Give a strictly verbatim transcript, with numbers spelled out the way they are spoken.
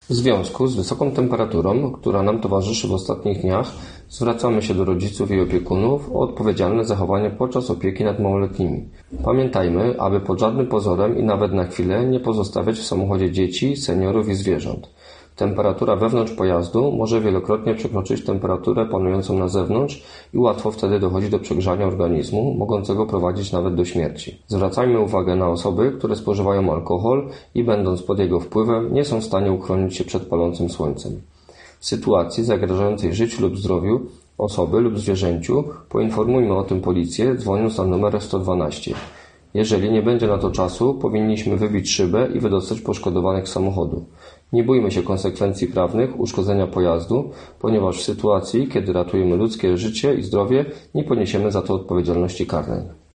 W związku z wysoką temperaturą, która nam towarzyszy w ostatnich dniach, zwracamy się do rodziców i opiekunów o odpowiedzialne zachowanie podczas opieki nad małoletnimi. Pamiętajmy, aby pod żadnym pozorem i nawet na chwilę nie pozostawiać w samochodzie dzieci, seniorów i zwierząt. Temperatura wewnątrz pojazdu może wielokrotnie przekroczyć temperaturę panującą na zewnątrz i łatwo wtedy dochodzi do przegrzania organizmu, mogącego prowadzić nawet do śmierci. Zwracajmy uwagę na osoby, które spożywają alkohol i będąc pod jego wpływem nie są w stanie uchronić się przed palącym słońcem. W sytuacji zagrażającej życiu lub zdrowiu osoby lub zwierzęciu poinformujmy o tym policję, dzwoniąc na numer sto dwanaście. Jeżeli nie będzie na to czasu, powinniśmy wybić szybę i wydostać poszkodowanych z samochodu. Nie bójmy się konsekwencji prawnych uszkodzenia pojazdu, ponieważ w sytuacji, kiedy ratujemy ludzkie życie i zdrowie, nie poniesiemy za to odpowiedzialności karnej.